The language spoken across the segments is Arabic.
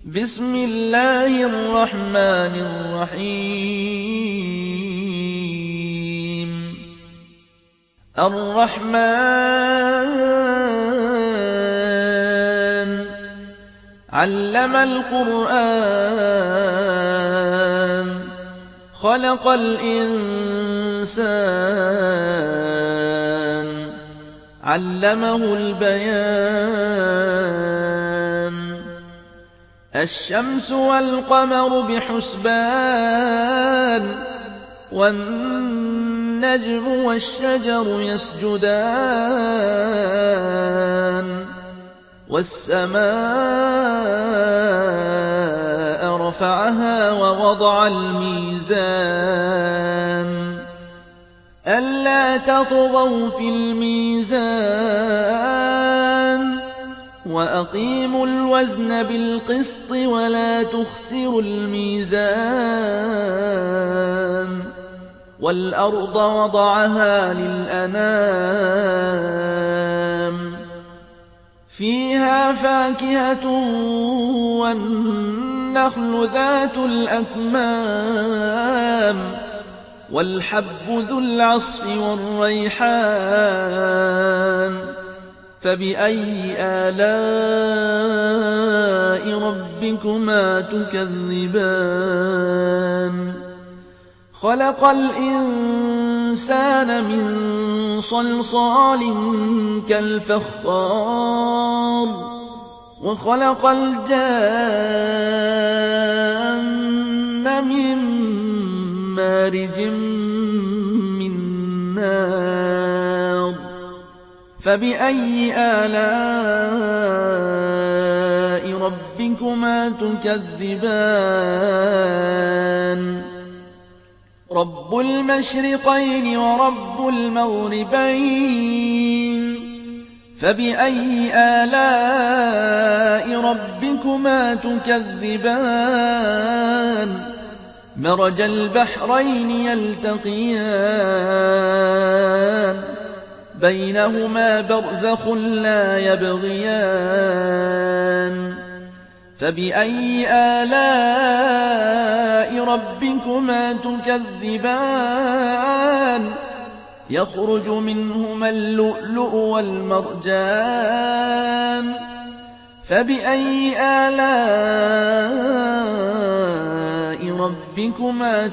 بسم الله الرحمن الرحيم الرحمن علم القرآن خلق الإنسان علمه البيان الشمس والقمر بحسبان والنجم والشجر يسجدان والسماء رفعها ووضع الميزان ألا تطغوا في الميزان وأقيموا الوزن بالقسط ولا تخسروا الميزان والأرض وضعها للأنام فيها فاكهة والنخل ذات الأكمام والحب ذو العصف والريحان فبأي آلاء ربكما تكذبان خلق الإنسان من صلصال كالفخار وخلق الجان من مارج من نار فبأي آلاء ربكما تكذبان رب المشرقين ورب المغربين فبأي آلاء ربكما تكذبان مرج البحرين يلتقيان بينهما برزخ لا يبغيان فبأي آلاء ربكما تكذبان يخرج منهما اللؤلؤ والمرجان فبأي آلاء ربكما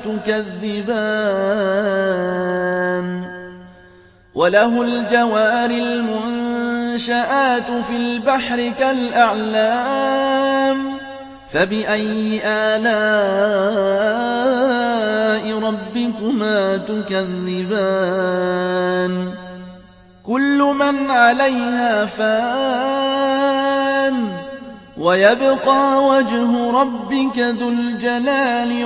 تكذبان وله الجوار المنشآت في البحر كالأعلام فبأي آلاء ربكما تكذبان كل من عليها فان ويبقى وجه ربك ذو الجلال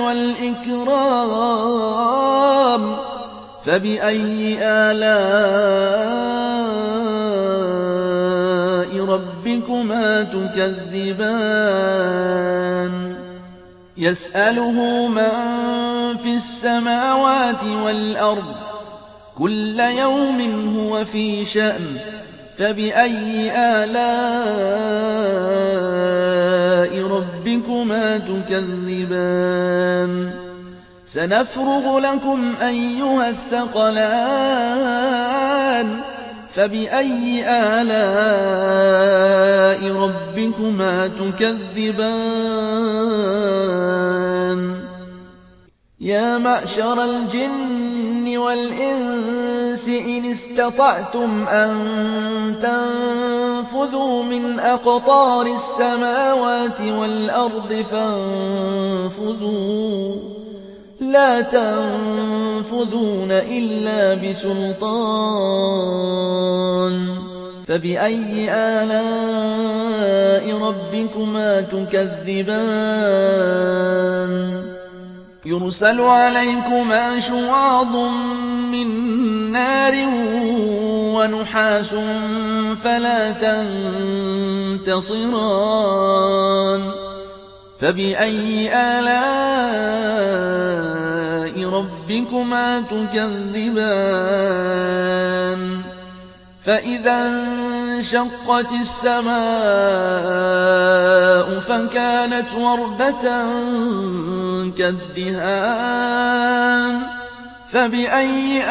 والإكرام فبأي آلاء ربكما تكذبان يسأله من في السماوات والأرض كل يوم هو في شأن فبأي آلاء ربكما تكذبان سنفرغ لكم أيها الثقلان فبأي آلاء ربكما تكذبان يا معشر الجن والإنس إن استطعتم أن تنفذوا من أقطار السماوات والأرض فانفذوا لا تنفذون إلا بسلطان فبأي آلاء ربكما تكذبان يرسل عليكما شواظ من نار ونحاس فلا تنتصران فبأي آلاء ربكما تكذبان فإذا انشقت السماء فكانت وردة كالدهان فبأي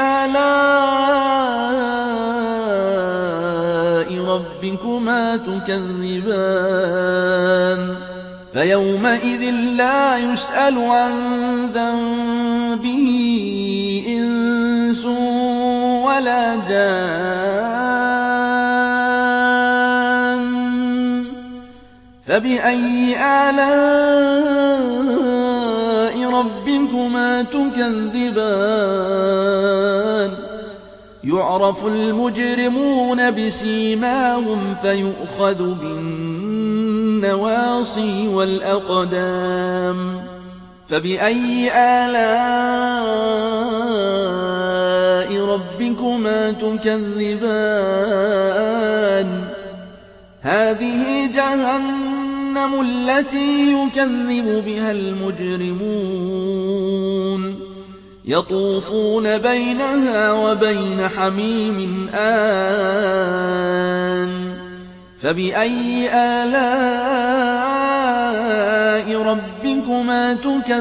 آلاء ربكما تكذبان فيومئذ لا يسأل عن ذنبه إنس ولا جان فبأي آلاء ربكما تكذبان يعرف المجرمون بسيماهم فيؤخذ بالنواصي والأقدام فبأي آلاء ربكما تكذبان هذه جهنم التي يكذب بها المجرمون يطوفون بينها وبين حميم آن فبأي آلاء ربكما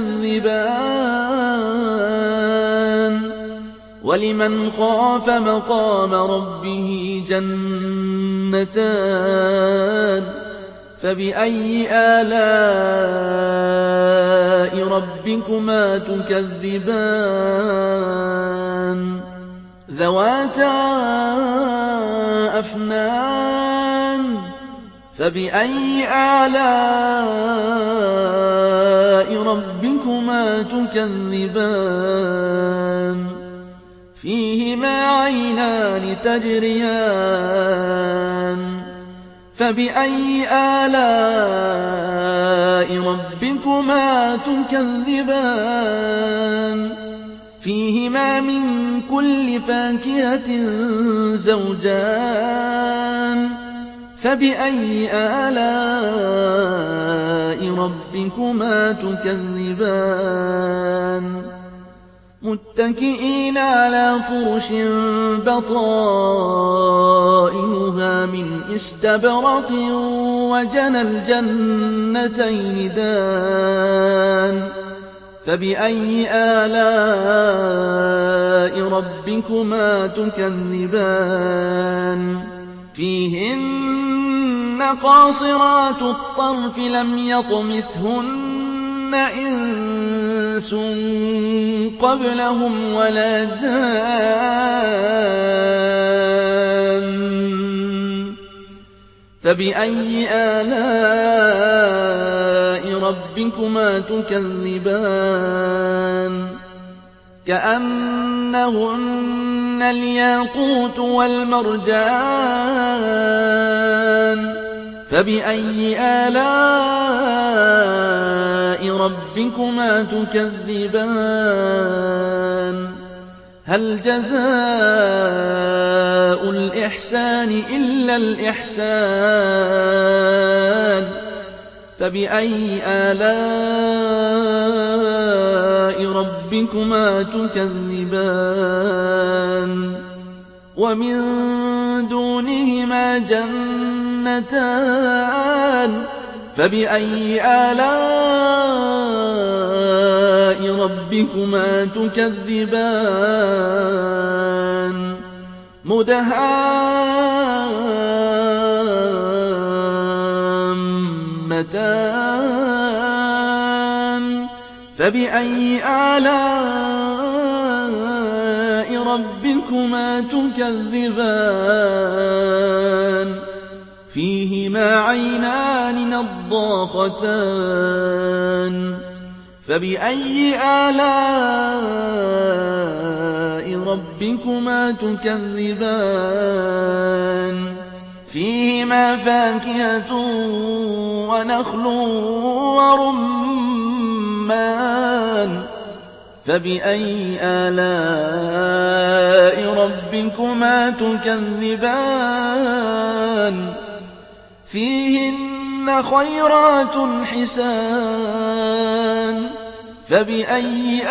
تكذبان ولمن خاف مقام ربه جنتان فبأي آلاء ربكما تكذبان ذواتا أفنان فبأي آلاء ربكما تكذبان فيهما عينان تجريان فبأي آلاء ربكما تكذبان فيهما من كل فاكهة زوجان فبأي آلاء ربكما تكذبان متكئين على فرش بطائنها من استبرق وجنى الجنتين دان فبأي آلاء ربكما تكذبان فيهن قاصرات الطرف لم يطمثهن إنس قبلهم ولا جان فبأي آلاء ربكما تكذبان كأنهن الياقوت والمرجان فبأي آلاء ربكما تكذبان هل جزاء الإحسان إلا الإحسان فبأي آلاء ربكما تكذبان ومن دونهما جنتان فبأي آلاء ربكما تكذبان مدهامتان فبأي آلاء ربكما تكذبان فيهما عينان نضاختان فبأي آلاء ربكما تكذبان فيهما فاكهة ونخل ورمان فبأي آلاء ربكما تكذبان فيهن خيرات حسان فبأي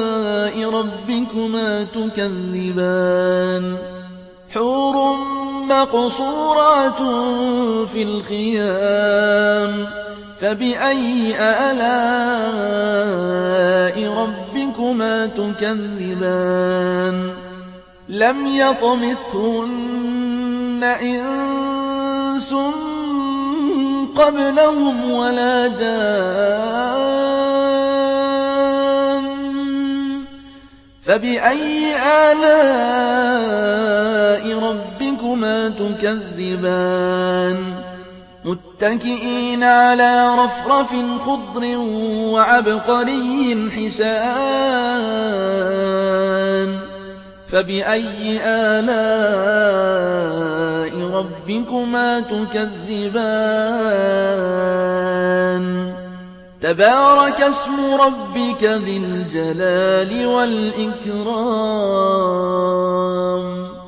آلاء ربكما تكذبان حور مقصورات في الخيام فبأي آلاء ربكما تكذبان لم يطمثهن إنس قبلهم ولا جان فبأي آلاء ربكما تكذبان متكئين على رفرف خضر وعبقري حسان فبأي آلاء ربكما تكذبان تبارك اسم ربك ذي الجلال والإكرام